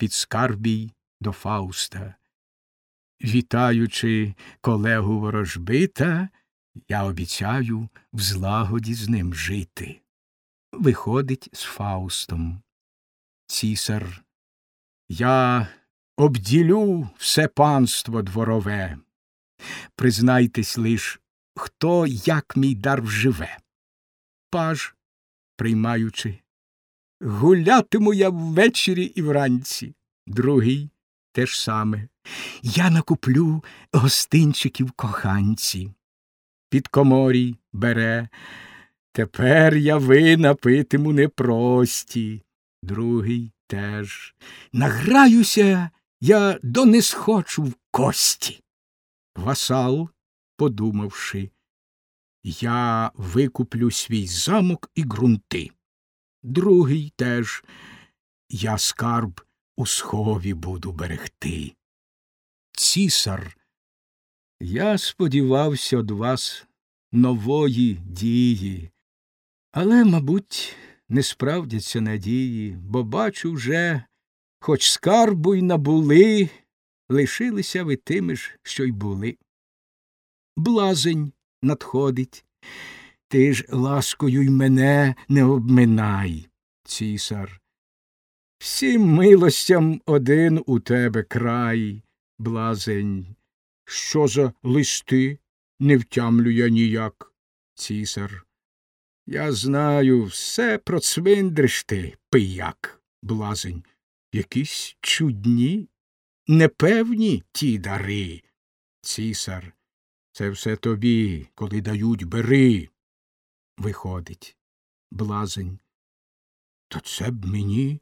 підскарбій до Фауста. Вітаючи колегу ворожбита, я обіцяю в злагоді з ним жити. Виходить з Фаустом. Цісар: я обділю все панство дворове. Признайтесь лиш, хто як мій дар вживе. Паж, приймаючи: гулятиму я ввечері і вранці. Другий те ж саме: я накуплю гостинчиків коханці. Підкоморій бере: тепер я вина питиму непрості. Другий теж: награюся я до не схочу в кості. Васал, подумавши: я викуплю свій замок і ґрунти. Другий теж: я скарб у схові буду берегти. Цісар: я сподівався од вас нової дії, але, мабуть, не справдяться надії, бо бачу вже, хоч скарбу й набули, лишилися ви тими ж, що й були. Блазень надходить: ти ж ласкою й мене не обминай. Цісар: всім милостям один у тебе край. Блазень: що за листи? Не втямлю я ніяк. Цісар: я знаю, все процвиндриш ти, пияк. Блазень: якісь чудні, непевні ті дари. Цісар: це все тобі, коли дають, бери. Виходить. Блазень: то це б мені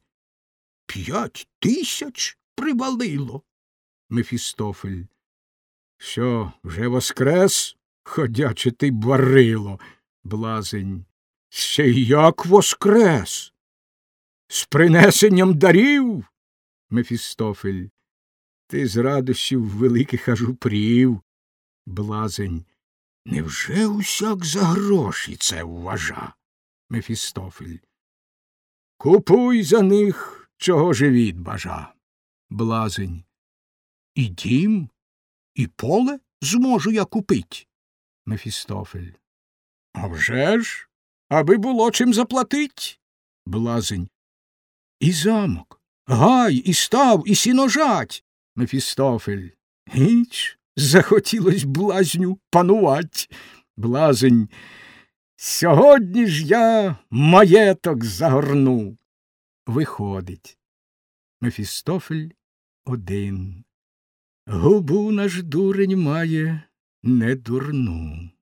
5000 привалило. Мефістофель: що, вже воскрес, ходяче ти барило? Блазень: ще як воскрес? З принесенням дарів? Мефістофель: ти з радощів великих аж упрів. Блазень: невже усяк за гроші це вважа? Мефістофель: купуй за них, чого живіт бажа. Блазень: і дім, і поле зможу я купить. Мефістофель: а вже ж, аби було чим заплатить. Блазень: і замок, гай, і став, і сіножать. Мефістофель: гіч, захотілось блазню панувать. Блазень: сьогодні ж я маєток загорну. Виходить. Мефістофель один: губу наш дурень має не дурну.